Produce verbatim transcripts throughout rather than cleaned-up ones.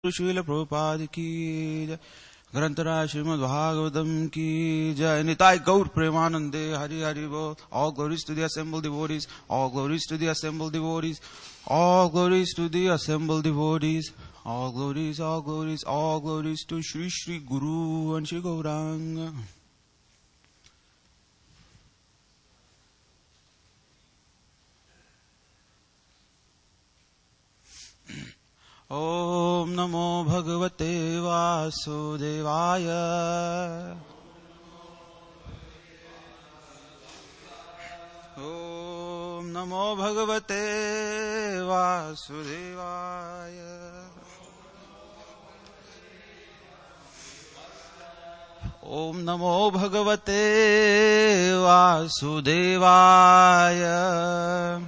श्रील प्रभुपाद की जय। ग्रंथराज श्रीमद् भागवतम की जय। निताय गौर प्रेमानंदे हरि हरि बोल। All glories to the assembled devotees. All glories to the assembled devotees. All glories to the assembled devotees. All glories, all glories, all glories to Shri Shri Guru and Shri Gauranga. Om Namo Bhagavate Vasudevaya. Om Namo Bhagavate Vasudevaya. Om Namo Bhagavate Vasudevaya.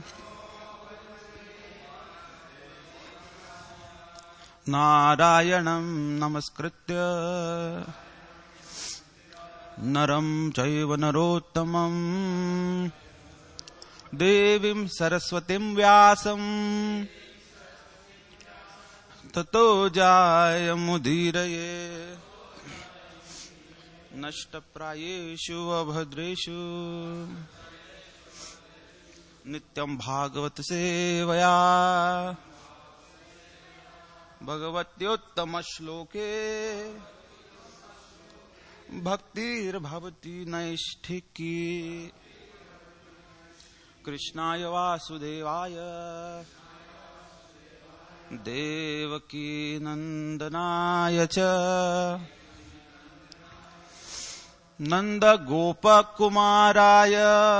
Narayanam namaskritya naram chaiva narottamam devim saraswatim vyasam tato jayamudiraye nashtaprayeshu abhadreshu nityam bhagavat sevaya भगवत्योत्तम श्लोके भक्तिर भवति नैष्ठिकी कृष्णाय वासुदेवाय देवकी नंदनाय च नंद गोपकुमाराय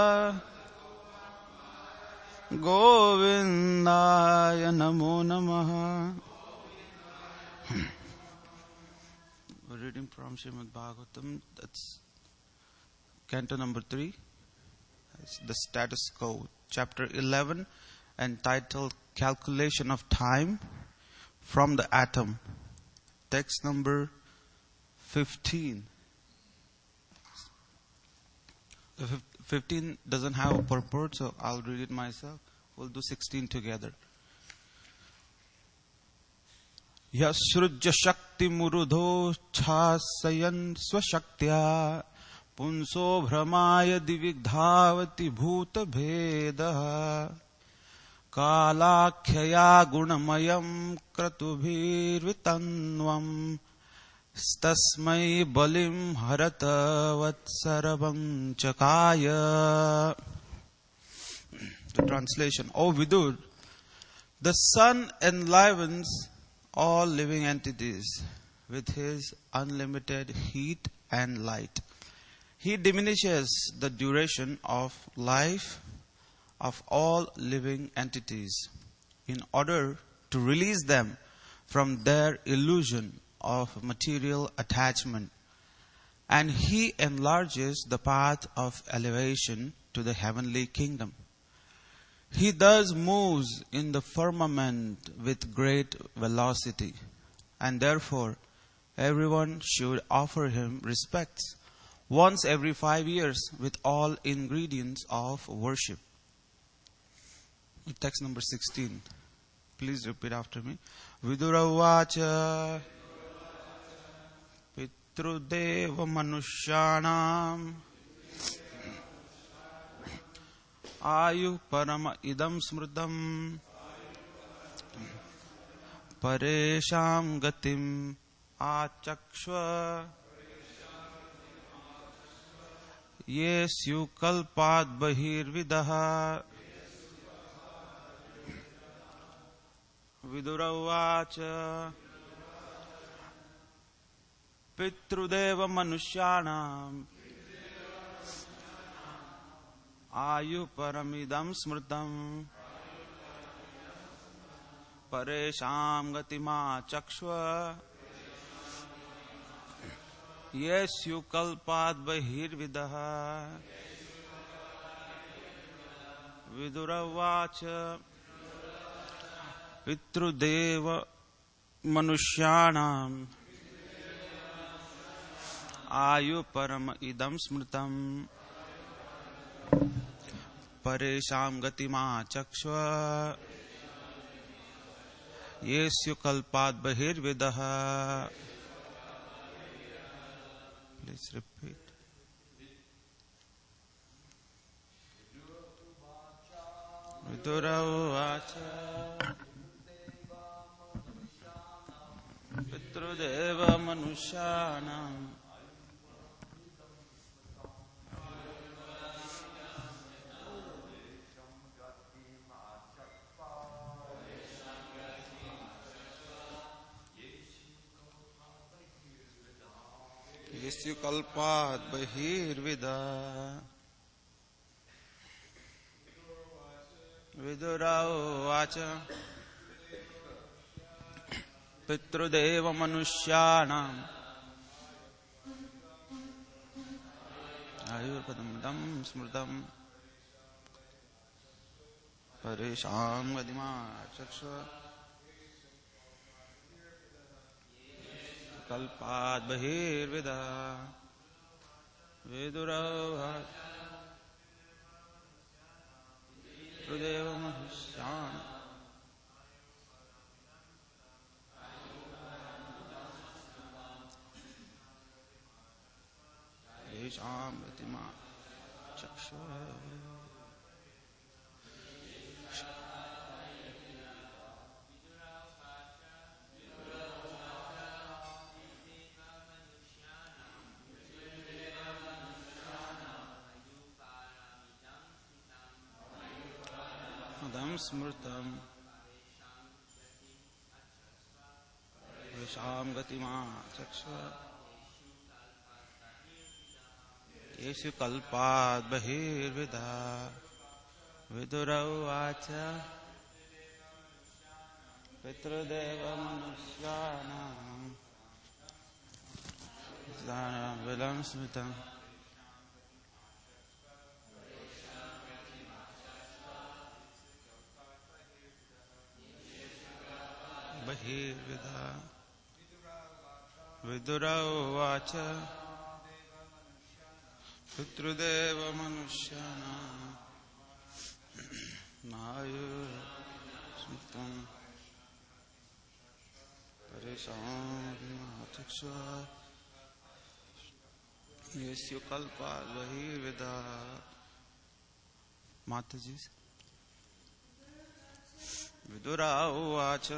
गोविंदाय नमो नमः. Reading from Srimad Bhagavatam, that's canto number three, it's the status quo, chapter eleven, entitled Calculation of Time from the Atom, text number fifteen. The fifteen doesn't have a purport, so I'll read it myself. We'll do sixteen together. Yasrujya shakti murudho chhasayan swashaktya punso bhramaya divigdhavati bhuta bheda kalakhyaya gunamayam kratubhirvitanvam stasmai balim harata vatsarvam chakaya. The translation. O Vidur, the sun enlivens all living entities with his unlimited heat and light. He diminishes the duration of life of all living entities in order to release them from their illusion of material attachment, and he enlarges the path of elevation to the heavenly kingdom. He thus moves in the firmament with great velocity, and therefore everyone should offer him respects once every five years with all ingredients of worship. Text number sixteen. Please repeat after me. Vidura vacha pitrudeva manushyanam Ayu parama idam smritam paresham gatim achakshva yesyu kalpad bahirvidaha. Viduravacha pitrudeva manushyanam Ayu paramidam smritam paresham gatima chakshva yesyu kalpad bahirvidaha. Viduravacha pitrudeva manushyanam ayu param idam smritam Paresham gatima chakshva येस्यु कल्पात् बहिर्विदः. Please repeat. Vidura uvacha Pitrudeva Manushanam Yesyu kalpat bahirvida. Vidura uvacha Pitrudeva Manushyanam Ayurpadam dam smrtam Parisham gadima chakshva Kalpat bahirvida. Vidura uvacha Pitrudeva Manushyanam Yesham Gatima Chakshva. Adam Smurtam Yesham Gatima Chakshva. Yeshu kalpat bahirvida. Vidura uvacha Pitrudeva Manusyanam Zanam Vilam Smritam bahirvida. Vidura uvacha Pitrudeva Manusyanam Mayur Smritam Parisham Chakshva. Yesyu kalpat bahirvida. Mataji. Vidura uvacha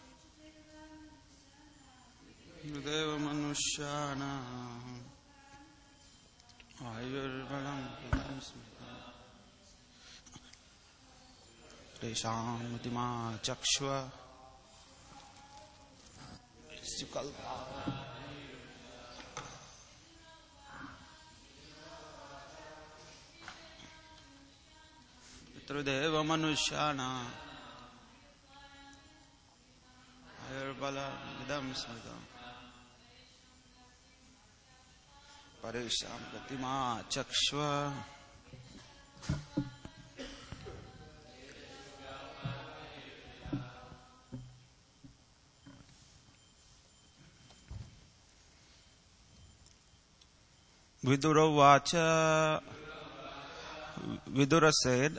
Pitrudeva Manusyanam Ayurvalam Resham Mutima Chakshva. Sukalpa Pitrudeva Manusyanam Ayurvalam Vidam Smritam Parisham Gatima Chakshva. Vidura Vacha. Vidura said,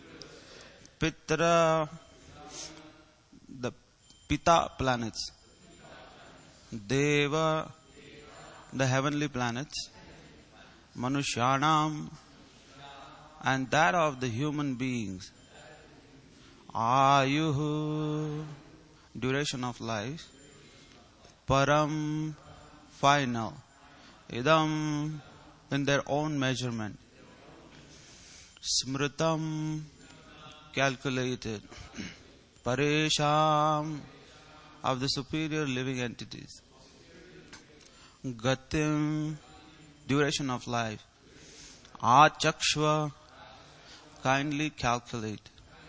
Pitra, the Pita planets, Deva, the heavenly planets, Manushyanam, and that of the human beings, Ayuhu, duration of life, Param, final, Idam, in their own measurement, Smritam, calculated, Paresham, of the superior living entities, Gatim, duration of life, Achakshva, kindly calculate,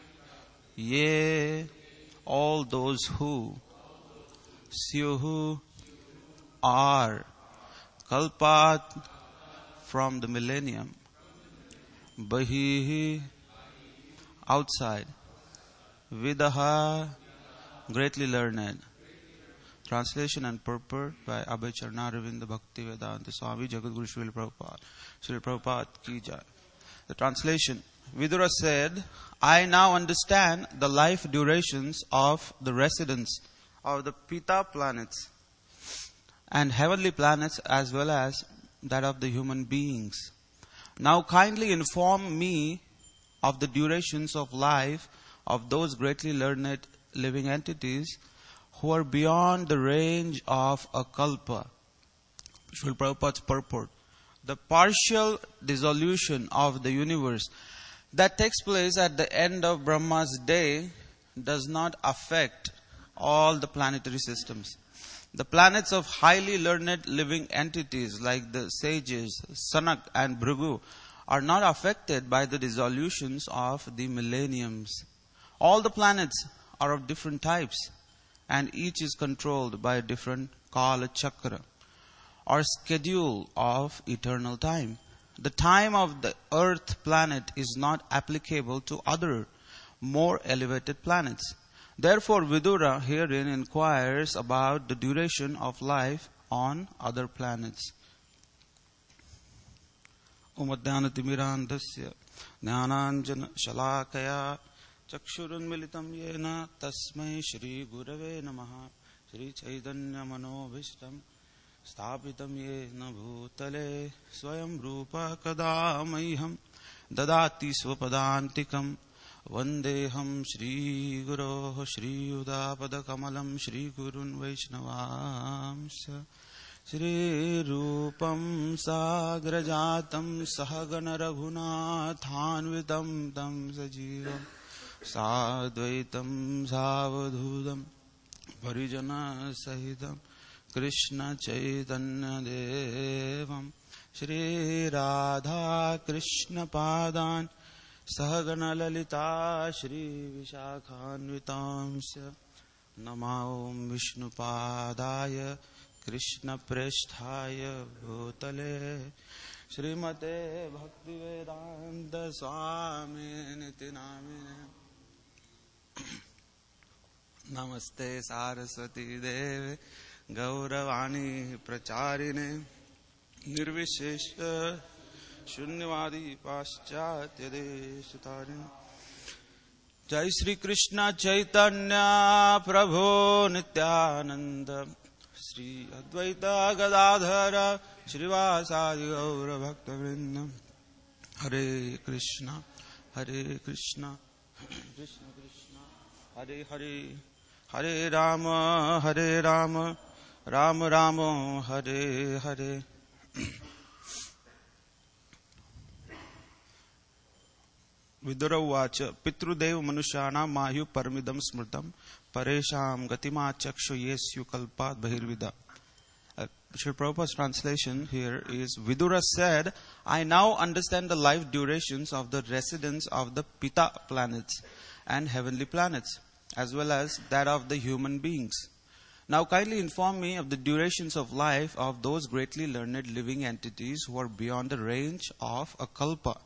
Ye, all those who, Syuhu, are, Kalpat, from the millennium, Bahihi, outside, Vidaha, greatly learned. Translation and purport by Abhay Charnaravinda Bhaktivedanta Swami Jagadguru Srila Prabhupada. Srila Prabhupada ki jai. The translation Vidura said, I now understand the life durations of the residents of the Pita planets and heavenly planets as well as that of the human beings. Now kindly inform me of the durations of life of those greatly learned living entities who are beyond the range of a kalpa. Srila Prabhupada's purport. The partial dissolution of the universe that takes place at the end of Brahma's day does not affect all the planetary systems. The planets of highly learned living entities like the sages, Sanak and Bhrigu are not affected by the dissolutions of the millenniums. All the planets are of different types and each is controlled by a different Kala Chakra or schedule of eternal time. The time of the earth planet is not applicable to other more elevated planets. Therefore, Vidura herein inquires about the duration of life on other planets. Umadhyanatimmirandasya jnananjana shalakaya chakshurunmilitam yena tasmai Shri Gurave namaha Shri Chaitanya manobhishtam स्थापितं येन भूतले स्वयं रूपः कदा मह्यं ददाति स्वपदान्तिकं वन्देऽहं श्रीगुरोः श्रीयुतापदकमलं श्रीगुरुन् वैष्णवांश्च श्रीरूपं साग्रजातं सहगण रघुनाथान्वितं तं सजीवं साद्वैतं सावधूतं परिजनसहितं Krishna Chaitanya Devam Shri Radha Krishna Padan Sahagana Lalita Shri Vishakhanvitamsya Namahom Vishnu Padaya Krishna Preshthaya Bhutale Srimate Bhaktivedanta Swami Niti Namine Namaste Saraswati Devi Gauravani Pracharine Nirvishesha Shunyavadi Paschatya Deshatarine Jai Sri Krishna Chaitanya Prabhu Nityananda Sri Advaita Gadadhara Srivasadi Gaura Bhakta Vrinda Hare Krishna Hare Krishna Krishna Krishna Hare Hare Hare Rama Hare Rama Rama Rama Hare Hare. Vidura Uvacha Pitrudev Manushana Mayu Paramidam Smritam Paresham Gatima Chakshu Yesyu Kalpat Bahirvida. Uh, Srila Prabhupada's translation here is Vidura said, I now understand the life durations of the residents of the Pita planets and heavenly planets, as well as that of the human beings. Now kindly inform me of the durations of life of those greatly learned living entities who are beyond the range of a kalpa.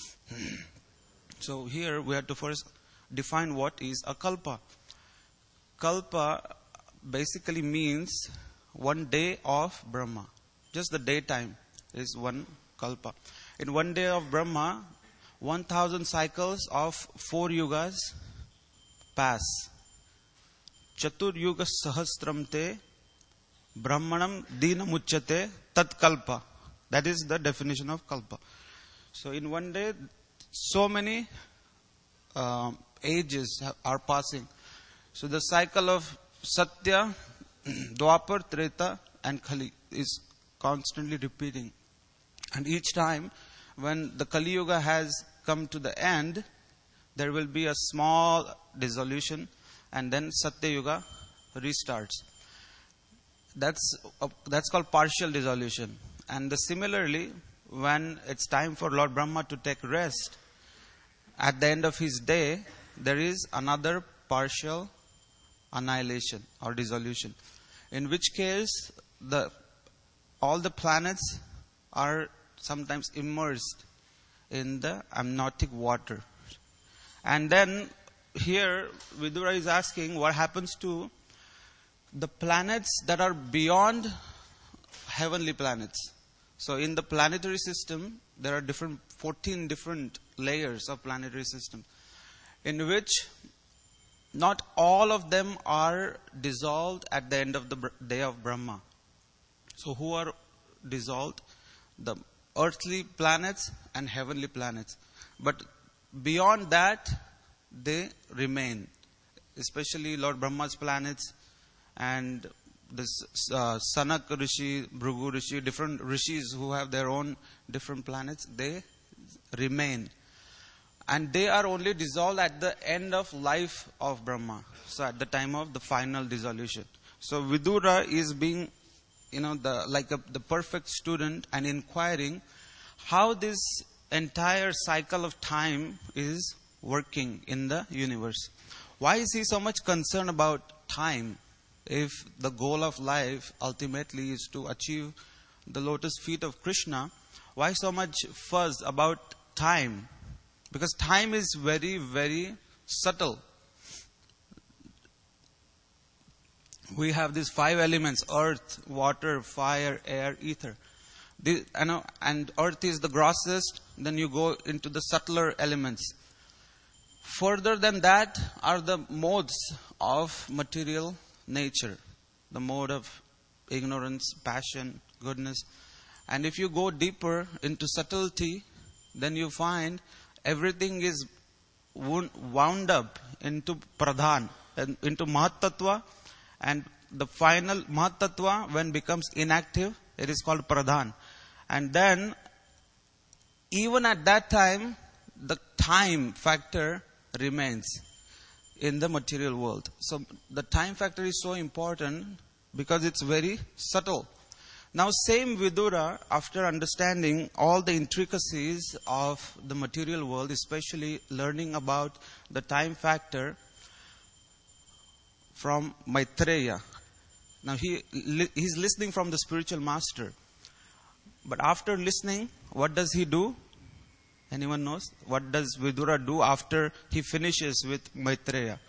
So here we have to first define what is a kalpa. Kalpa basically means one day of Brahma. Just the daytime is one kalpa. In one day of Brahma, one thousand cycles of four yugas pass. Chatur yuga sahasram te brahmanam dina muchyate tat kalpa. That is the definition of kalpa. So in one day, so many uh, ages are passing. So the cycle of Satya, Dwapar, Treta and Kali is constantly repeating. And each time when the Kali Yuga has come to the end, there will be a small dissolution and then Satya Yuga restarts. That's uh, that's called partial dissolution. And the, similarly, when it's time for Lord Brahma to take rest, at the end of his day, there is another partial annihilation or dissolution. In which case, the all the planets are sometimes immersed in the amniotic water. And then here Vidura is asking what happens to the planets that are beyond heavenly planets. So in the planetary system, there are different fourteen different layers of planetary system, in which not all of them are dissolved at the end of the day of Brahma. So who are dissolved? The earthly planets and heavenly planets. But beyond that, they remain. Especially Lord Brahma's planets and this uh, Sanak Rishi, Bhrigu Rishi, different rishis who have their own different planets, they remain. And they are only dissolved at the end of life of Brahma. So at the time of the final dissolution. So Vidura is being, you know, the like a, the perfect student and inquiring how this entire cycle of time is working in the universe. Why is he so much concerned about time if the goal of life ultimately is to achieve the lotus feet of Krishna? Why so much fuss about time? Because time is very, very subtle. We have these five elements: earth, water, fire, air, ether. The, you know, and earth is the grossest. Then you go into the subtler elements. Further than that are the modes of material nature. The mode of ignorance, passion, goodness. And if you go deeper into subtlety, then you find everything is wound up into pradhan, into mahat-tattva, and the final mahat-tattva, when becomes inactive, it is called pradhan. And then, even at that time, the time factor remains in the material world. So, the time factor is so important because it's very subtle. Now, same Vidura, after understanding all the intricacies of the material world, especially learning about the time factor from Maitreya. Now, he he's listening from the spiritual master. But after listening, what does he do? Anyone knows? What does Vidura do after he finishes with Maitreya?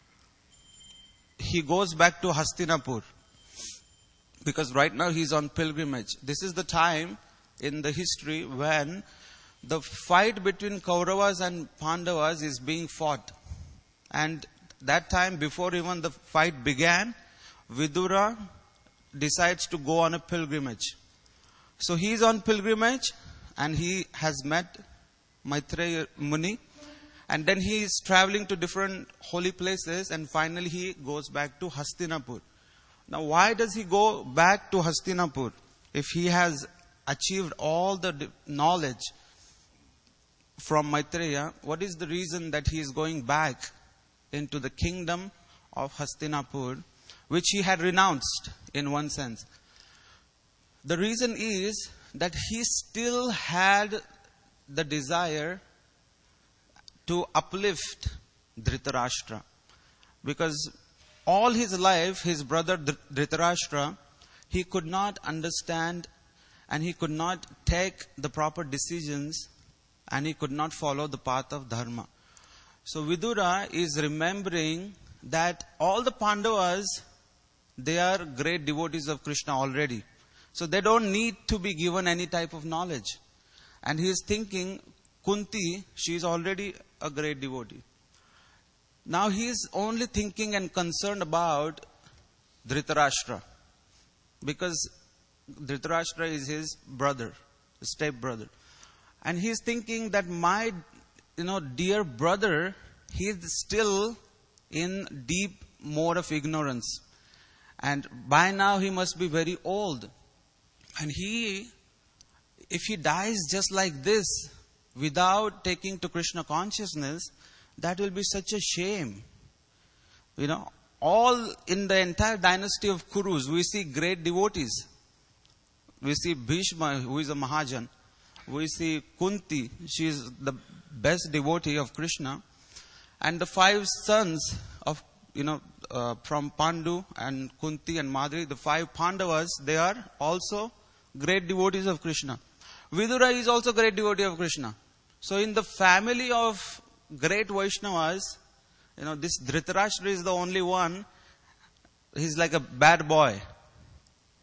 He goes back to Hastinapur. Because right now he's on pilgrimage. This is the time in the history when the fight between Kauravas and Pandavas is being fought. And that time, before even the fight began, Vidura decides to go on a pilgrimage. So he is on pilgrimage and he has met Maitreya Muni. And then he is traveling to different holy places and finally he goes back to Hastinapur. Now, why does he go back to Hastinapur if he has achieved all the knowledge from Maitreya? What is the reason that he is going back into the kingdom of Hastinapur, which he had renounced in one sense? The reason is that he still had the desire to uplift Dhritarashtra. Because all his life, his brother Dhritarashtra, he could not understand and he could not take the proper decisions and he could not follow the path of dharma. So Vidura is remembering that all the Pandavas, they are great devotees of Krishna already. So they don't need to be given any type of knowledge. And he is thinking, Kunti, she is already a great devotee. Now he is only thinking and concerned about Dhritarashtra. Because Dhritarashtra is his brother, step brother. And he is thinking that my, you know, dear brother, he is still in deep mode of ignorance. And by now he must be very old. And he, if he dies just like this, without taking to Krishna consciousness, that will be such a shame. You know, all in the entire dynasty of Kurus, we see great devotees. We see Bhishma, who is a Mahajan. We see Kunti, she is the best devotee of Krishna. And the five sons of, you know, uh, from Pandu and Kunti and Madri, the five Pandavas, they are also great devotees of Krishna. Vidura is also great devotee of Krishna. So in the family of great Vaishnavas, you know, this Dhritarashtra is the only one. He's like a bad boy.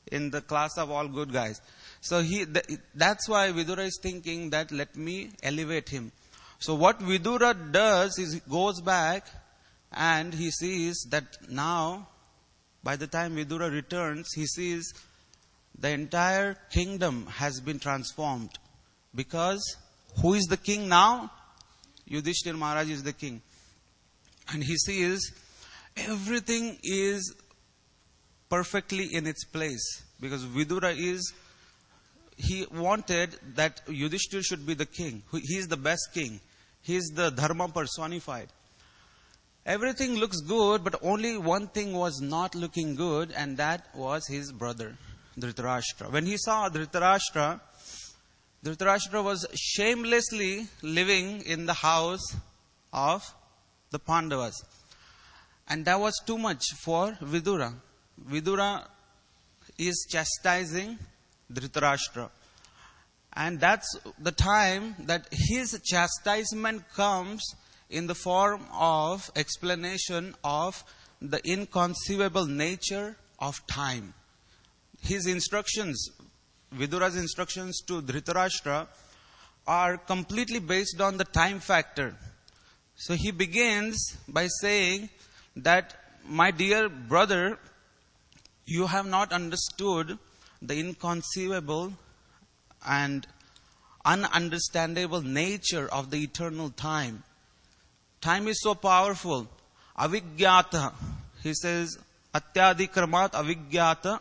in the class of all good guys. So he, th- that's why Vidura is thinking that let me elevate him. So what Vidura does is he goes back and he sees that now, by the time Vidura returns, he sees the entire kingdom has been transformed. Because who is the king now? Yudhishthira Maharaj is the king. And he sees everything is perfectly in its place. Because Vidura is, he wanted that Yudhishthira should be the king. He is the best king. He is the dharma personified. Everything looks good, but only one thing was not looking good, and that was his brother, Dhritarashtra. When he saw Dhritarashtra, Dhritarashtra was shamelessly living in the house of the Pandavas. And that was too much for Vidura. Vidura is chastising Dhritarashtra. And that's the time that his chastisement comes in the form of explanation of the inconceivable nature of time. His instructions, Vidura's instructions to Dhritarashtra, are completely based on the time factor. So he begins by saying that, my dear brother, you have not understood the inconceivable and ununderstandable nature of the eternal time. Time is so powerful. Avigyata. He says, Atyadikramat avigyata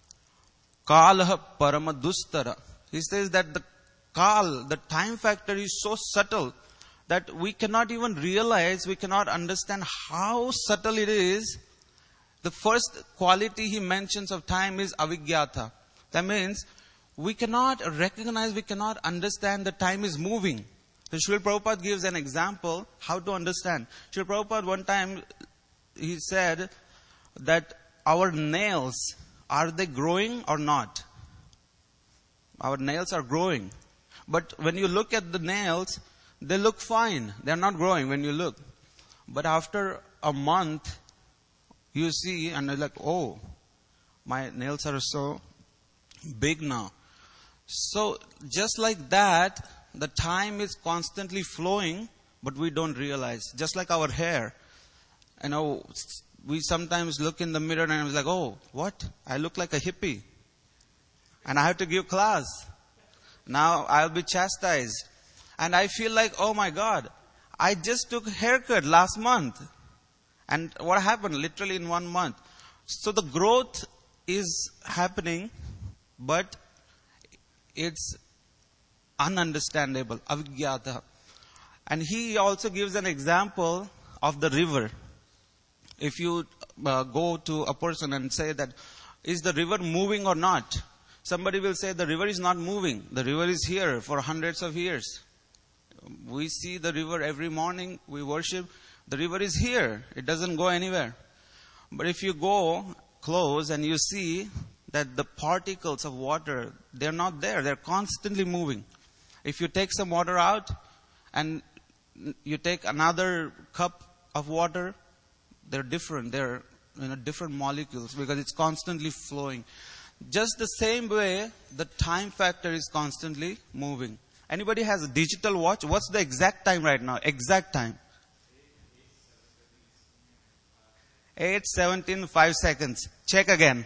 kalah paramadustara. He says that the kal, the time factor is so subtle that we cannot even realize, we cannot understand how subtle it is. The first quality he mentions of time is avigyata. That means we cannot recognize, we cannot understand that time is moving. So Srila Prabhupada gives an example how to understand. Srila Prabhupada one time, he said that our nails, are they growing or not? Our nails are growing. But when you look at the nails, they look fine. They are not growing when you look. But after a month, you see and you're like, oh, my nails are so big now. So just like that, the time is constantly flowing, but we don't realize. Just like our hair. You know, we sometimes look in the mirror and I'm like, oh, what? I look like a hippie. And I have to give class. Now I'll be chastised. And I feel like, oh my God, I just took a haircut last month. And what happened? Literally in one month. So the growth is happening, but it's ununderstandable, avigyata. And he also gives an example of the river. If you uh, go to a person and say that, is the river moving or not? Somebody will say the river is not moving. The river is here for hundreds of years. We see the river every morning, we worship. The river is here. It doesn't go anywhere. But if you go close and you see that the particles of water, they're not there. They're constantly moving. If you take some water out and you take another cup of water, they're different. They're, you know, different molecules because it's constantly flowing. Just the same way, the time factor is constantly moving. Anybody has a digital watch? What's the exact time right now? Exact time. eight seventeen, five seconds. Check again.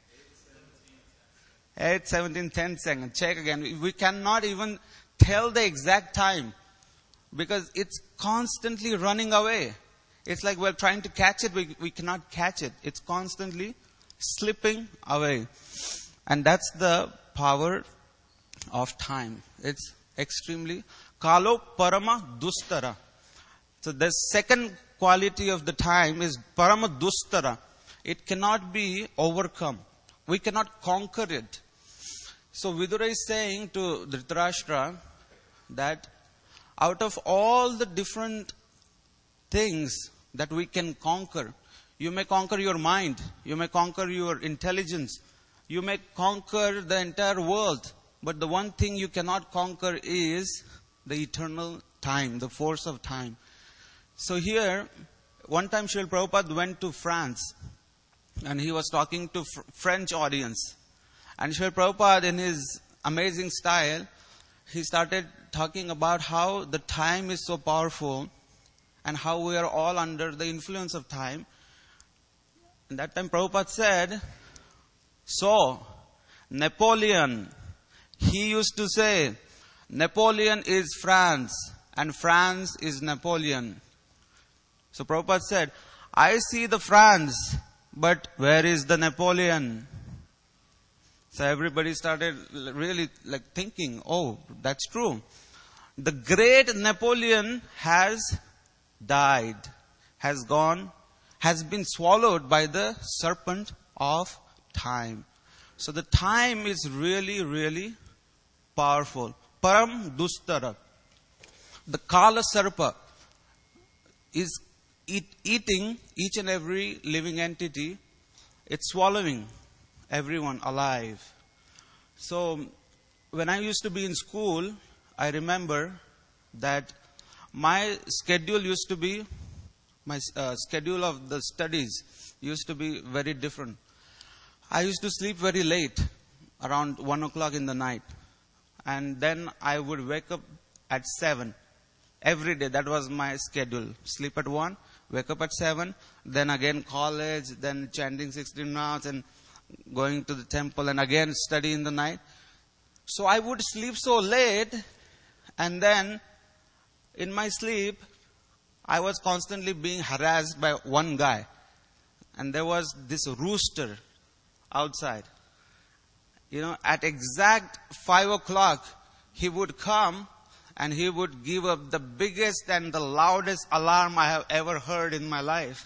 eight seventeen, ten seconds. Check again. We cannot even tell the exact time because it's constantly running away. It's like we're trying to catch it. We, we cannot catch it. It's constantly slipping away. And that's the power of time. It's extremely. Kalo parama dustara. So the second quality of the time is parama dustara. It cannot be overcome. We cannot conquer it. So Vidura is saying to Dhritarashtra that out of all the different things that we can conquer, you may conquer your mind, you may conquer your intelligence, you may conquer the entire world, but the one thing you cannot conquer is the eternal time, the force of time. So here, one time Srila Prabhupada went to France and he was talking to fr- French audience. And Srila Prabhupada, in his amazing style, he started talking about how the time is so powerful and how we are all under the influence of time. And that time Prabhupada said, so, Napoleon, he used to say, Napoleon is France and France is Napoleon. So Prabhupada said, I see the France, but where is the Napoleon? So everybody started really like thinking, oh, that's true. The great Napoleon has died, has gone, has been swallowed by the serpent of time. So the time is really, really powerful. Param Dustara. The Kala Sarpa is eat, eating each and every living entity. It's swallowing everyone alive. So when I used to be in school, I remember that my schedule used to be, my uh, schedule of the studies used to be very different. I used to sleep very late, around one o'clock in the night. And then I would wake up at seven. Every day, that was my schedule. Sleep at one, wake up at seven, then again college, then chanting sixteen rounds and going to the temple and again study in the night. So I would sleep so late, and then in my sleep, I was constantly being harassed by one guy. And there was this rooster outside. You know, at exact five o'clock, he would come and he would give up the biggest and the loudest alarm I have ever heard in my life.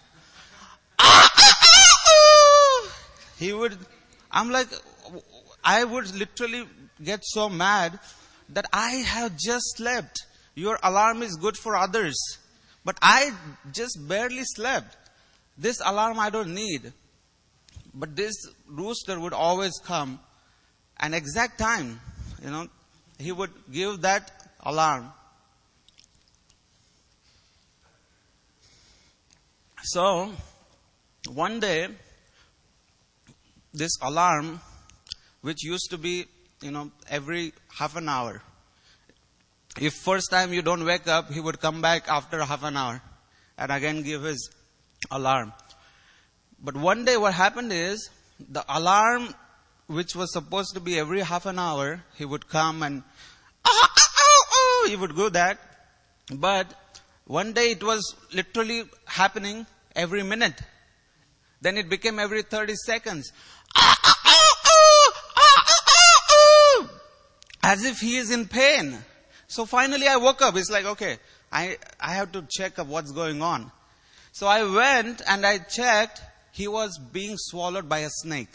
He would, I'm like, I would literally get so mad that I have just slept. Your alarm is good for others, but I just barely slept. This alarm I don't need. But this rooster would always come, an exact time, you know, he would give that alarm. So, one day, this alarm, which used to be, you know, every half an hour. If first time you don't wake up, he would come back after half an hour and again give his alarm. But one day what happened is, the alarm, which was supposed to be every half an hour, he would come and he would do that. But one day it was literally happening every minute. Then it became every thirty seconds. As if he is in pain. So finally I woke up. It's like, okay, I, I have to check up what's going on. So I went and I checked. He was being swallowed by a snake.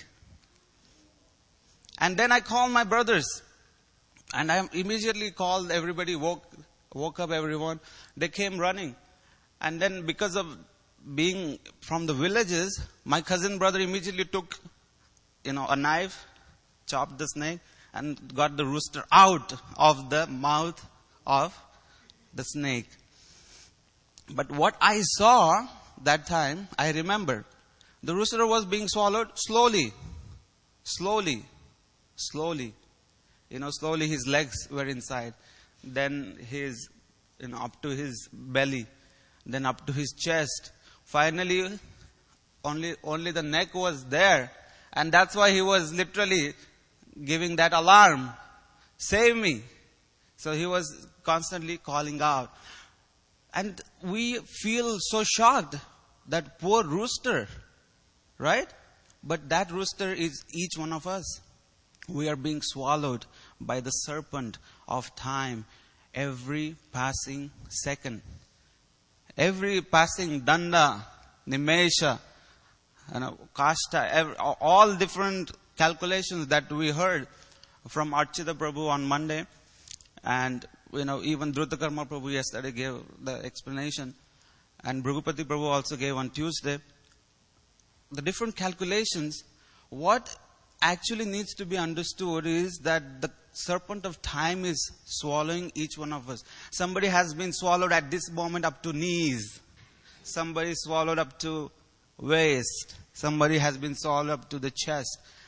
And then I called my brothers. And I immediately called everybody, woke, woke up everyone. They came running. And then because of being from the villages, my cousin brother immediately took, you know, a knife, chopped the snake, and got the rooster out of the mouth of the snake. But what I saw that time, I remember, the rooster was being swallowed slowly, slowly, slowly. You know, slowly his legs were inside. Then his, you know, up to his belly. Then up to his chest. Finally, only, only the neck was there. And that's why he was literally giving that alarm. Save me. So he was constantly calling out. And we feel so shocked. That poor rooster. Right? But that rooster is each one of us. We are being swallowed by the serpent of time every passing second. Every passing danda, nimesha, you know, kashta, every, all different calculations that we heard from Archita Prabhu on Monday. And, you know, even Drutakarma Prabhu yesterday gave the explanation. And Bhragupati Prabhu also gave on Tuesday. The different calculations, what actually needs to be understood is that the serpent of time is swallowing each one of us. Somebody has been swallowed at this moment up to knees. Somebody swallowed up to waist. Somebody has been swallowed up to the chest.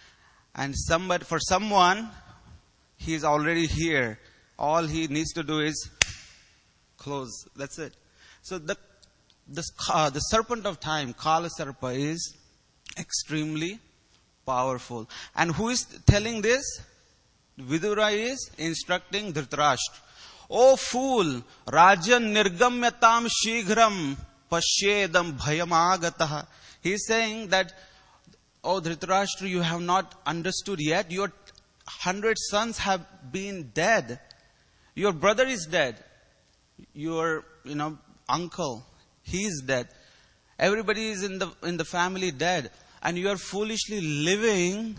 And somebody, for someone, he is already here. All he needs to do is close. That's it. So the the, uh, the serpent of time, Kala Sarpa, is extremely powerful. And who is telling this? Vidura is instructing Dhritarashtra. O fool, Rajan nirgamyatam shighram pashyedam bhayamagataha. He is saying that, oh Dhritarashtra, you have not understood yet. Your hundred sons have been dead. Your brother is dead. Your, you know, uncle, he is dead. Everybody is in the in the family dead. And you are foolishly living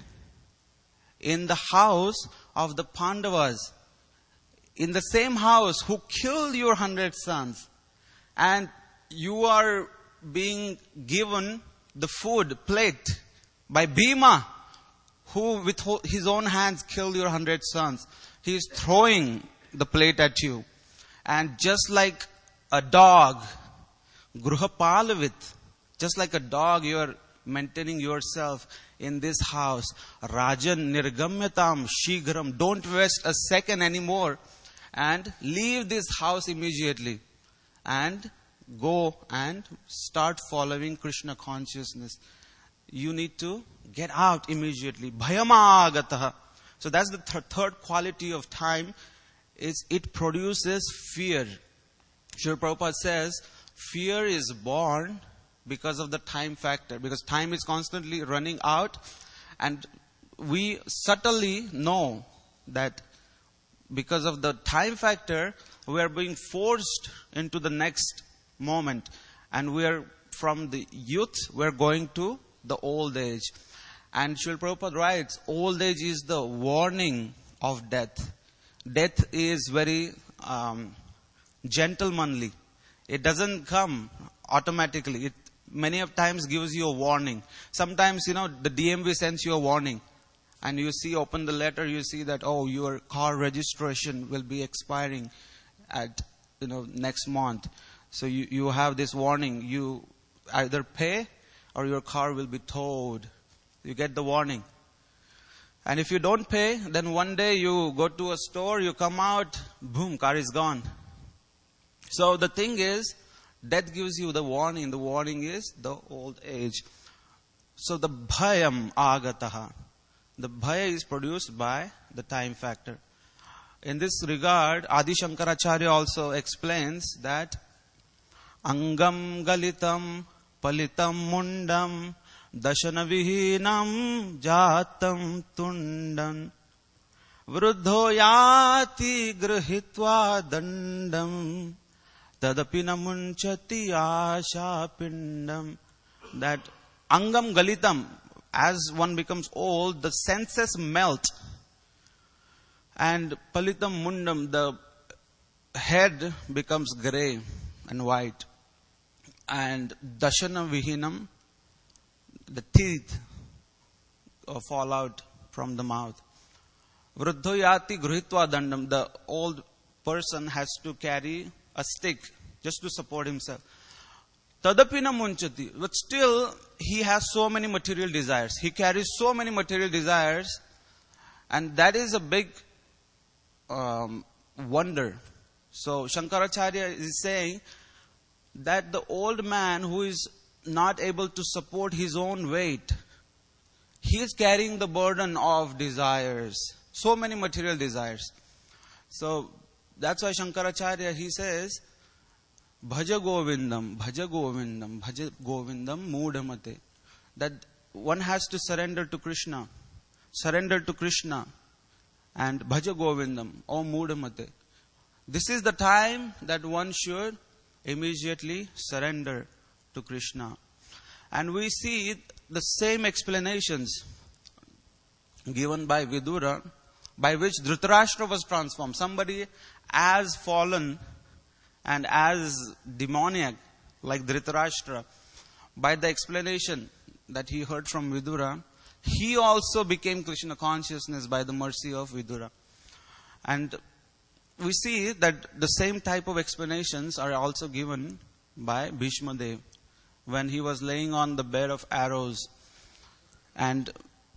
in the house of the Pandavas. In the same house who killed your hundred sons. And you are being given the food plate by Bhima, who with his own hands killed your hundred sons. He is throwing the plate at you. And just like a dog, Gruhapalavit, just like a dog, you are maintaining yourself in this house. Rajan nirgamyatam shighram. Don't waste a second anymore. And leave this house immediately. And go and start following Krishna consciousness. You need to get out immediately. Bhayamagataha. So that's the th- third quality of time. Is it produces fear. Srila Prabhupada says, fear is born because of the time factor. Because time is constantly running out. And we subtly know that because of the time factor, we are being forced into the next moment. And we are from the youth, we are going to the old age. And Srila Prabhupada writes, old age is the warning of death. Death is very um, gentlemanly. It doesn't come automatically. It many of times gives you a warning. Sometimes, you know, the D M V sends you a warning. And you see, open the letter, you see that, oh, your car registration will be expiring at, you know, next month. So you, you have this warning. You either pay or your car will be towed. You get the warning. And if you don't pay, then one day you go to a store, you come out, boom, car is gone. So the thing is, death gives you the warning. The warning is the old age. So the bhayam agataha. The bhaya is produced by the time factor. In this regard, Adi Shankaracharya also explains that Angam galitam palitam mundam dashana vihinam jatam tundan vruddho yati grihitva dandam tadapi namunchati asha pindam. That Angam galitam, as one becomes old, the senses melt. And palitam mundam, the head becomes grey and white. And dashana vihinam, the teeth fall out from the mouth. Vruddho yati gruhitva dandam, the old person has to carry a stick just to support himself. Tadapina munchati, but still he has so many material desires. He carries so many material desires, and that is a big um, wonder. So Shankaracharya is saying that the old man who is not able to support his own weight, he is carrying the burden of desires, so many material desires. So that's why Shankaracharya, he says, Bhaja Govindam, Bhaja Govindam, Bhaja Govindam Mudhamate. That one has to surrender to Krishna. Surrender to Krishna. And Bhaja Govindam, O Mudhamate. This is the time that one should immediately surrender to Krishna. And we see the same explanations given by Vidura, by which Dhritarashtra was transformed. Somebody as fallen and as demoniac like Dhritarashtra, by the explanation that he heard from Vidura, he also became Krishna consciousness by the mercy of Vidura. And we see that the same type of explanations are also given by Bhishma Dev when he was laying on the bed of arrows. And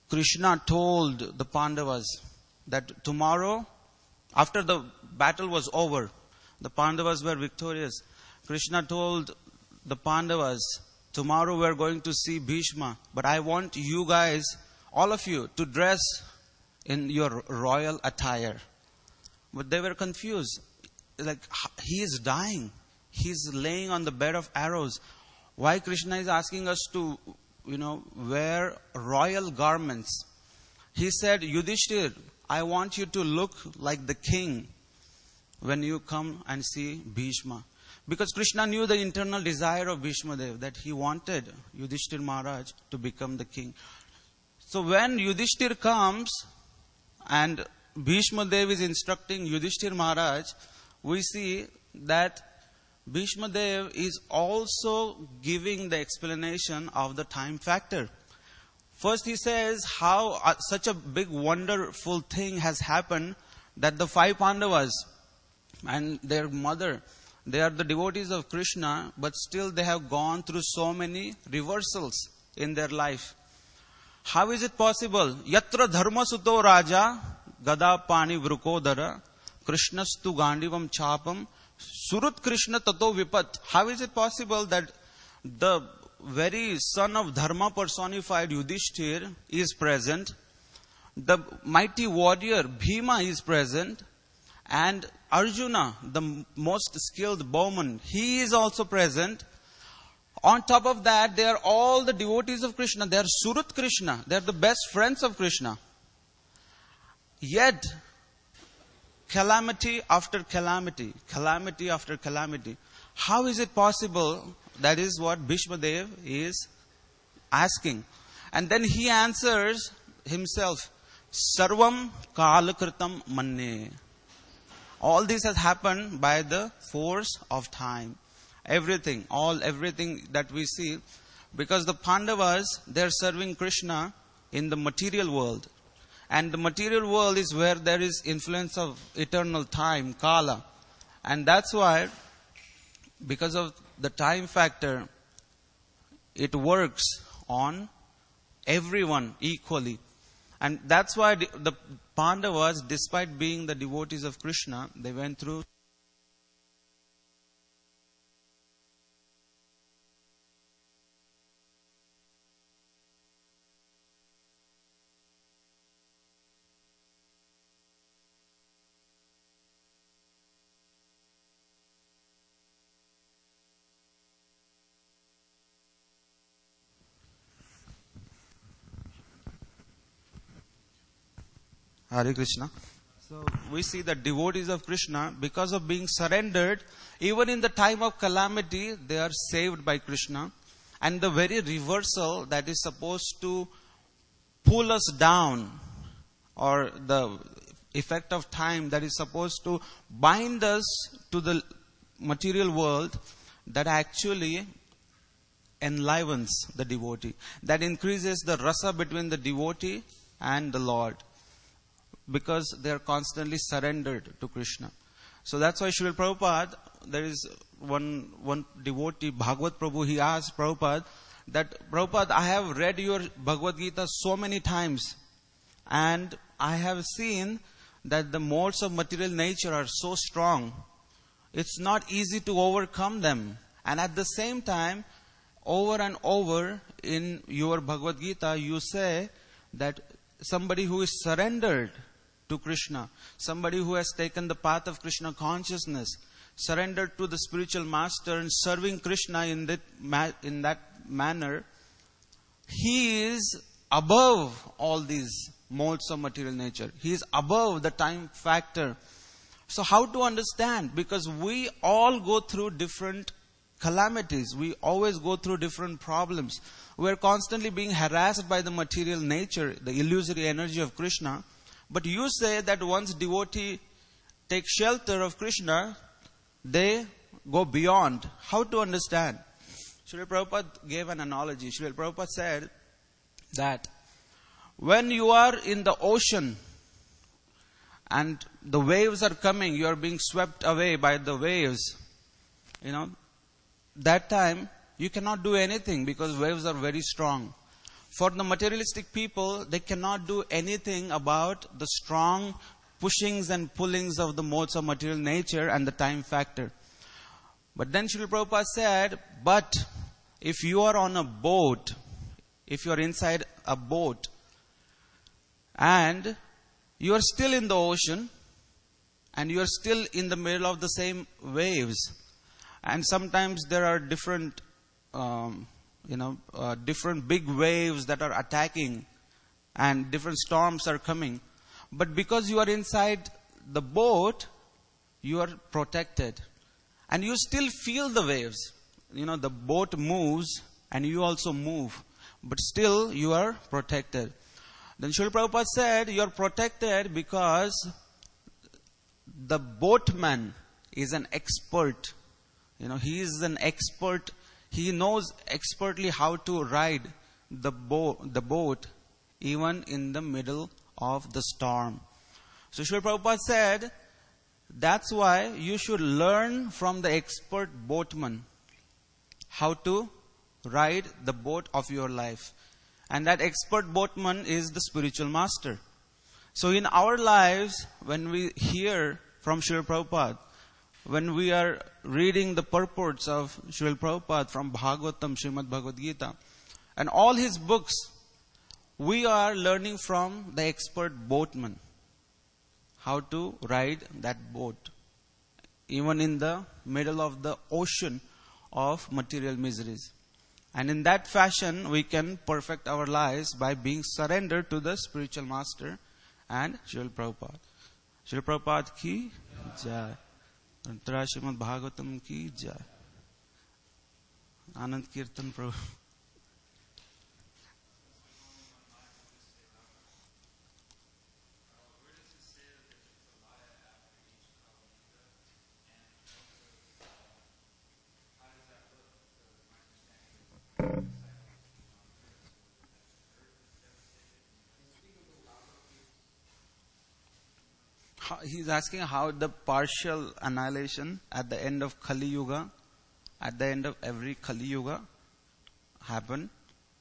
Krishna told the Pandavas that tomorrow, after the battle was over, the Pandavas were victorious. Krishna told the Pandavas, tomorrow we are going to see Bhishma, but I want you guys, all of you, to dress in your royal attire. But they were confused. Like, he is dying. He is laying on the bed of arrows. Why Krishna is asking us to, you know, wear royal garments? He said, Yudhishthir, I want you to look like the king when you come and see Bhishma. Because Krishna knew the internal desire of Bhishma Dev, that he wanted Yudhishthir Maharaj to become the king. So when Yudhishthir comes and Bhishma Dev is instructing Yudhishthir Maharaj, we see that Bhishma Dev is also giving the explanation of the time factor. First he says how uh, such a big wonderful thing has happened that the five Pandavas and their mother, they are the devotees of Krishna, but still they have gone through so many reversals in their life. How is it possible? Yatra dharma suto raja gada pani vrukodara krishnastu gandivam chapam surut krishna tato vipat. How is it possible that the very son of dharma personified Yudhishthir is present, the mighty warrior Bhima is present, and Arjuna, the most skilled bowman, he is also present. On top of that, they are all the devotees of Krishna. They are Surat Krishna. They are the best friends of Krishna. Yet, calamity after calamity, calamity after calamity. How is it possible? That is what Bhishma Dev is asking. And then he answers himself, Sarvam Kalakritam Manne. All this has happened by the force of time. Everything, all everything that we see, because the Pandavas, they are serving Krishna in the material world. And the material world is where there is influence of eternal time, Kala. And that's why, because of the time factor, it works on everyone equally. And that's why the Pandavas, despite being the devotees of Krishna, they went through Hare Krishna. So we see that devotees of Krishna, because of being surrendered, even in the time of calamity, they are saved by Krishna. And the very reversal that is supposed to pull us down, or the effect of time that is supposed to bind us to the material world, that actually enlivens the devotee. That increases the rasa between the devotee and the Lord, because they are constantly surrendered to Krishna. So that's why Srila Prabhupada, there is one one devotee, Bhagavad Prabhu, he asked Prabhupada that, Prabhupada, I have read your Bhagavad Gita so many times, and I have seen that the modes of material nature are so strong. It's not easy to overcome them. And at the same time, over and over in your Bhagavad Gita, you say that somebody who is surrendered to Krishna, somebody who has taken the path of Krishna consciousness, surrendered to the spiritual master and serving Krishna in that, ma- in that manner, he is above all these modes of material nature. He is above the time factor. So how to understand? Because we all go through different calamities. We always go through different problems. We are constantly being harassed by the material nature, the illusory energy of Krishna. But you say that once devotee take shelter of Krishna, they go beyond. How to understand? Srila Prabhupada gave an analogy. Srila Prabhupada said that when you are in the ocean and the waves are coming, you are being swept away by the waves, you know, that time you cannot do anything because waves are very strong. for the materialistic people, they cannot do anything about the strong pushings and pullings of the modes of material nature and the time factor. But then Srila Prabhupada said, but if you are on a boat, if you are inside a boat, and you are still in the ocean, and you are still in the middle of the same waves, and sometimes there are different, um, you know, uh, different big waves that are attacking, and different storms are coming. But because you are inside the boat, you are protected. And you still feel the waves. You know, the boat moves and you also move. But still you are protected. Then Srila Prabhupada said, you are protected because the boatman is an expert. You know, he is an expert. He knows expertly how to ride the boat, the boat even in the middle of the storm. So Srila Prabhupada said, that's why you should learn from the expert boatman how to ride the boat of your life. And that expert boatman is the spiritual master. So in our lives, when we hear from Srila Prabhupada, when we are reading the purports of Srila Prabhupada from Bhagavatam, Srimad Bhagavad Gita, and all his books, we are learning from the expert boatman how to ride that boat, even in the middle of the ocean of material miseries. And in that fashion, we can perfect our lives by being surrendered to the spiritual master and Srila Prabhupada. Srila Prabhupada ki jai. Antara Srimad Bhagavatam ki jai. Anand Kirtan Prabhu. He's asking how the partial annihilation at the end of Kali Yuga, at the end of every Kali Yuga, happen.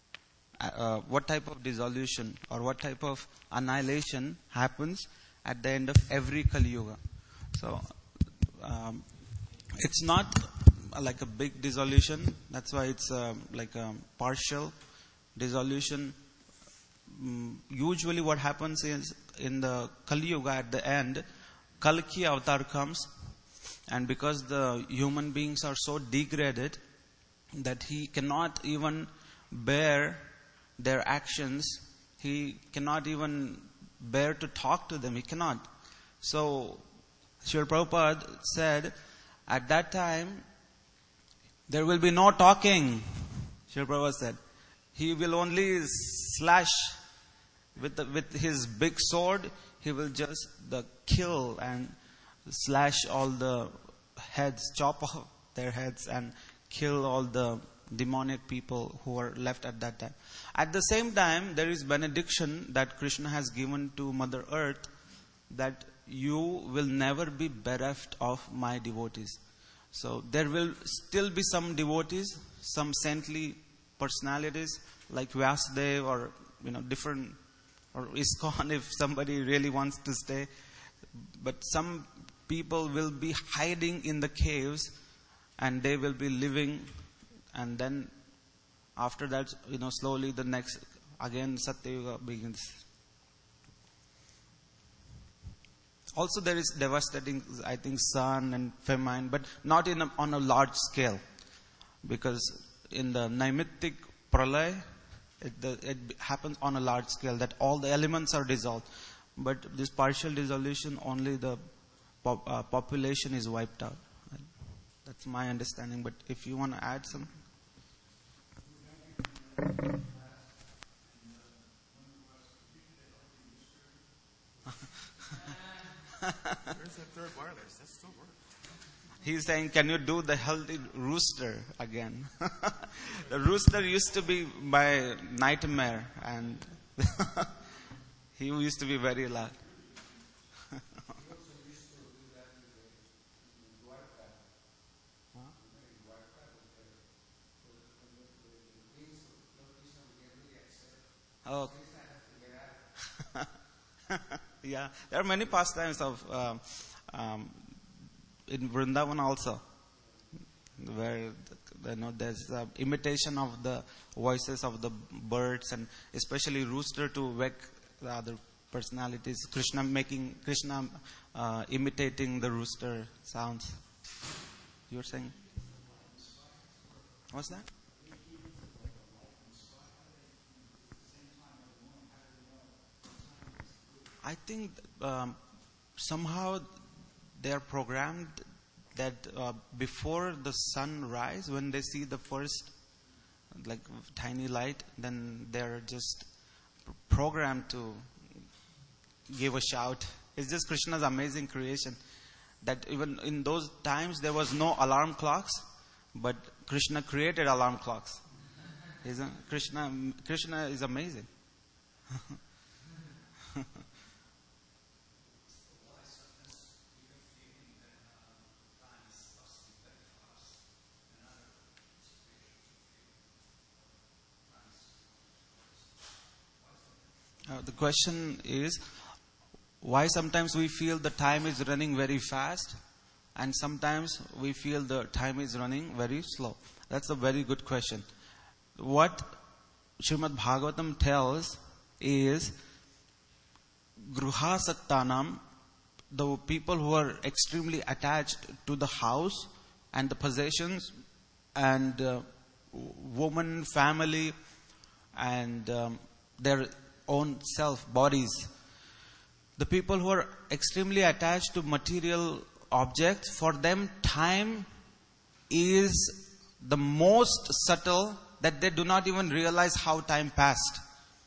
Uh, what type of dissolution or what type of annihilation happens at the end of every Kali Yuga. So, um, it's not like a big dissolution. That's why it's uh, like a partial dissolution. Um, usually what happens is in the Kali Yuga at the end, Kalki avatar comes, and because the human beings are so degraded that he cannot even bear their actions, he cannot even bear to talk to them, he cannot. So Srila Prabhupada said, at that time, there will be no talking. Srila Prabhupada said, he will only slash with the, with his big sword. He will just the kill and slash all the heads, chop off their heads and kill all the demonic people who are left at that time. At the same time, there is benediction that Krishna has given to Mother Earth, that you will never be bereft of my devotees. So there will still be some devotees, some saintly personalities like Vyasadeva or you know different, or ISKCON if somebody really wants to stay. But some people will be hiding in the caves and they will be living, and then after that, you know, slowly the next, again Satyuga begins. Also there is devastating, I think, sun and famine, but not in a, on a large scale. Because in the Naimittic Pralay, it, the, it happens on a large scale, that all the elements are dissolved. But this partial dissolution, only the pop, uh, population is wiped out. That's my understanding. But if you want to add some. Where's that third wireless? That still works. He's saying, can you do the healthy rooster again? The rooster used to be my nightmare, and he used to be very loud. Oh. Yeah, there are many pastimes of um, um, in Vrindavan also, where you know there's uh, imitation of the voices of the birds, and especially rooster to wake the other personalities. Krishna making Krishna uh, imitating the rooster sounds. You're saying? What's that? I think um, somehow they are programmed that uh, before the sun rise, when they see the first like tiny light, then they're just programmed to give a shout. It's just Krishna's amazing creation. That even in those times there was no alarm clocks, but Krishna created alarm clocks. Isn't Krishna? Krishna is amazing. Uh, the question is, why sometimes we feel the time is running very fast and sometimes we feel the time is running very slow? That's a very good question. What Srimad Bhagavatam tells is, Gruhasaktanam, the people who are extremely attached to the house and the possessions and uh, woman, family, and um, their own self, bodies. The people who are extremely attached to material objects, for them time is the most subtle that they do not even realize how time passed.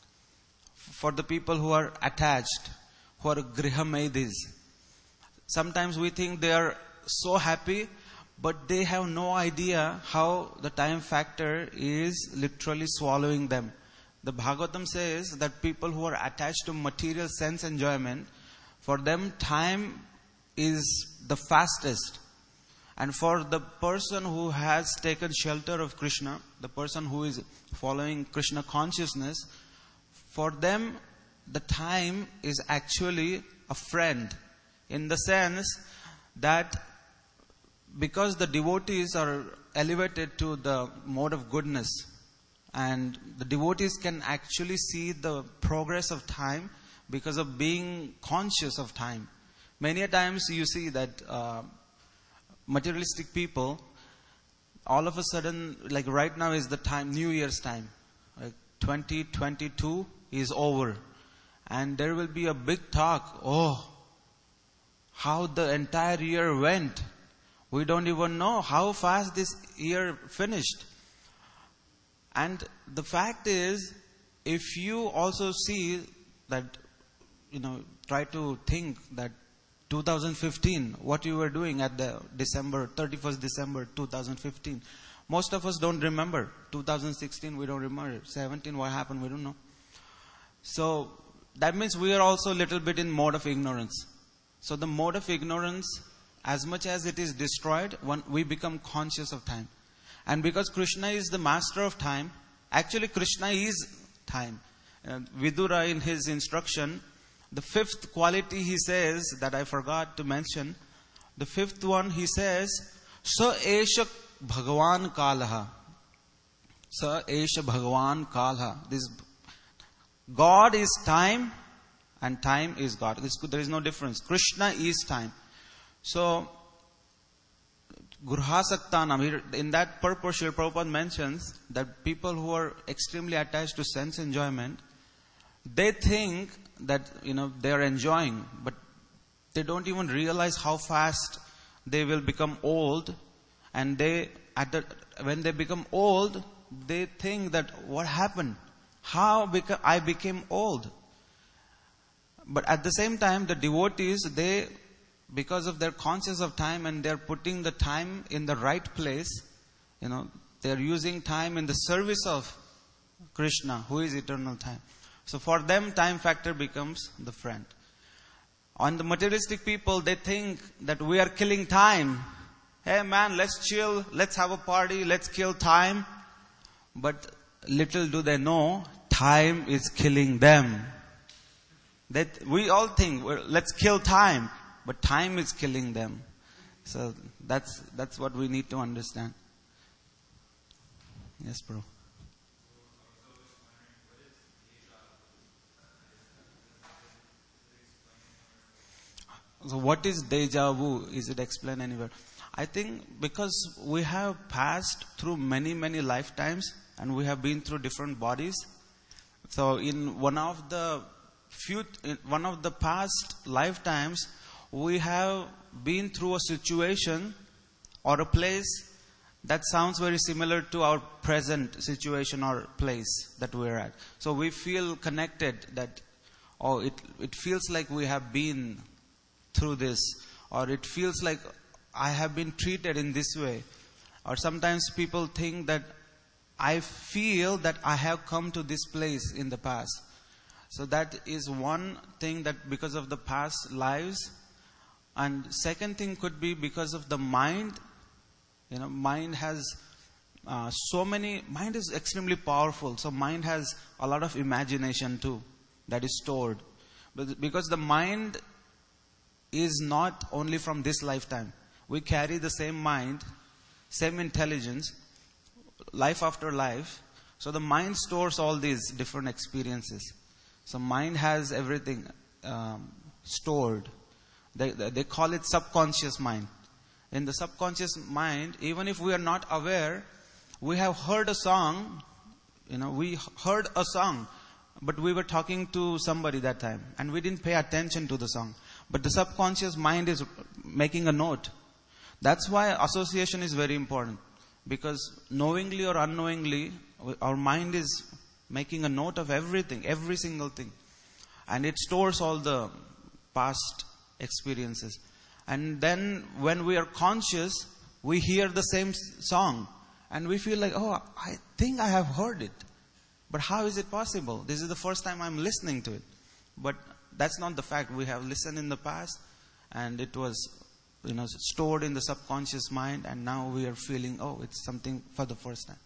For the people who are attached, who are grihamadis, sometimes we think they are so happy, but they have no idea how the time factor is literally swallowing them. The Bhagavatam says that people who are attached to material sense enjoyment, for them time is the fastest. And for the person who has taken shelter of Krishna, the person who is following Krishna consciousness, for them the time is actually a friend. In the sense that because the devotees are elevated to the mode of goodness, and the devotees can actually see the progress of time because of being conscious of time. Many a times you see that uh, materialistic people, all of a sudden, like right now is the time, New Year's time. Like twenty twenty-two is over. And there will be a big talk. Oh, how the entire year went. We don't even know how fast this year finished. And the fact is, if you also see that, you know, try to think that two thousand fifteen, what you were doing at the December, thirty-first December two thousand fifteen. Most of us don't remember. two thousand sixteen, we don't remember. seventeen, what happened, we don't know. So, that means we are also a little bit in mode of ignorance. So, the mode of ignorance, as much as it is destroyed, when we become conscious of time. And because Krishna is the master of time, actually Krishna is time. Uh, Vidura in his instruction, the fifth quality he says, that I forgot to mention, the fifth one he says, Sa Esha Bhagavan Kalaha. Sa Esha Bhagavan Kalaha. This God is time and time is God. This, there is no difference. Krishna is time. So, Gurhasaktanam, in that purpose, Srila Prabhupada mentions that people who are extremely attached to sense enjoyment, they think that, you know, they are enjoying, but they don't even realize how fast they will become old. And they, at the, when they become old, they think that what happened? How beca- I became old? But at the same time, the devotees, they, because of their conscious of time and they're putting the time in the right place, you know, they're using time in the service of Krishna, who is eternal time. So for them, time factor becomes the friend. On the materialistic people, they think that we are killing time. Hey man, let's chill, let's have a party, let's kill time. But little do they know, time is killing them. That we all think, well, let's kill time, but time is killing them. So that's that's what we need to understand. Yes, bro. So what is deja vu? Is it explained anywhere? I think because we have passed through many, many lifetimes and we have been through different bodies. So in one of the few, in one of the past lifetimes, we have been through a situation or a place that sounds very similar to our present situation or place that we're at. So we feel connected that, oh, it, it feels like we have been through this, or it feels like I have been treated in this way. Or sometimes people think that I feel that I have come to this place in the past. So that is one thing, that because of the past lives. And second thing could be because of the mind. You know, mind has uh, so many, mind is extremely powerful. So mind has a lot of imagination too that is stored. But because the mind is not only from this lifetime. We carry the same mind, same intelligence, life after life. So the mind stores all these different experiences. So mind has everything um, stored. They, they call it subconscious mind. In the subconscious mind, even if we are not aware, we have heard a song, you know, we heard a song, but we were talking to somebody that time and we didn't pay attention to the song. But the subconscious mind is making a note. That's why association is very important. Because knowingly or unknowingly, our mind is making a note of everything, every single thing. And it stores all the past experiences. And then when we are conscious, we hear the same song. And we feel like, oh, I think I have heard it. But how is it possible? This is the first time I'm listening to it. But that's not the fact. We have listened in the past and it was, you know, stored in the subconscious mind, and now we are feeling, oh, it's something for the first time.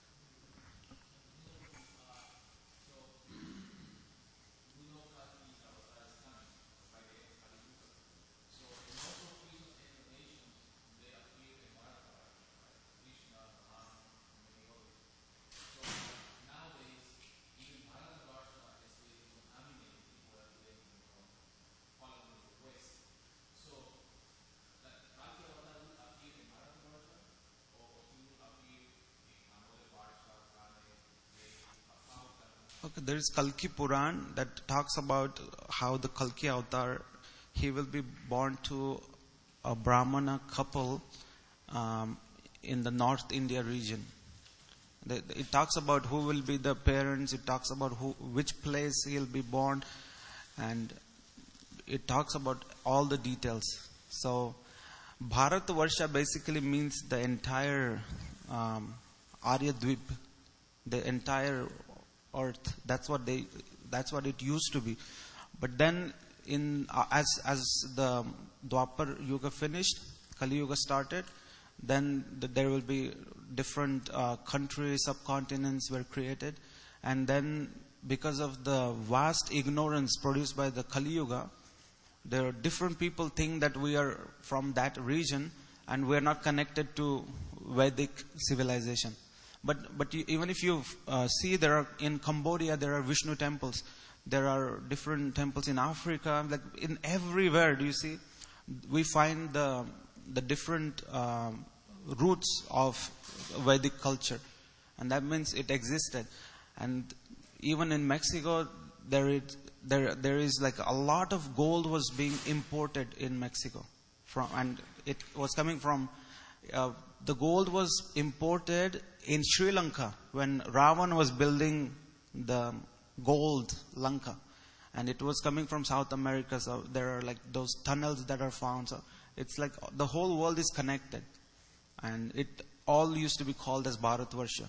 Okay, there is Kalki Puran that talks about how the Kalki avatar, he will be born to a Brahmana couple um, in the North India region. It talks about who will be the parents, it talks about who, which place he'll be born, and it talks about all the details. So, Bharatvarsha basically means the entire um, Aryadvip, the entire earth. That's what they, that's what it used to be. But then, in uh, as as the Dwapar Yuga finished, Kali Yuga started, then the, there will be different uh, countries, subcontinents were created, and then because of the vast ignorance produced by the Kali Yuga, there are different people think that we are from that region and we are not connected to Vedic civilization. But but you, even if you uh, see, there are in Cambodia there are Vishnu temples, there are different temples in Africa, like in everywhere. Do you see? We find the the different um, roots of Vedic culture, and that means it existed. And even in Mexico, there is there there is like a lot of gold was being imported in Mexico, from and it was coming from. Uh, the gold was imported in Sri Lanka when Ravan was building the gold Lanka, and it was coming from South America. So there are like those tunnels that are found. So it's like the whole world is connected, and it all used to be called as Bharatvarsha.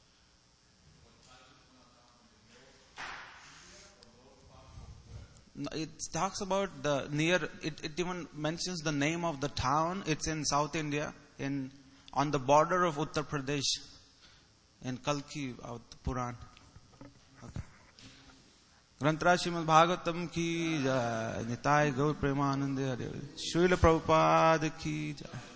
It talks about the near. It, it even mentions the name of the town. It's in South India, in on the border of Uttar Pradesh, in Kalki uh, Puran. Okay. ग्रंथराज Shrimad Bhagavatam की जय। निताय गौर प्रेमानंदे हरे। श्रील प्रभुपाद की जय।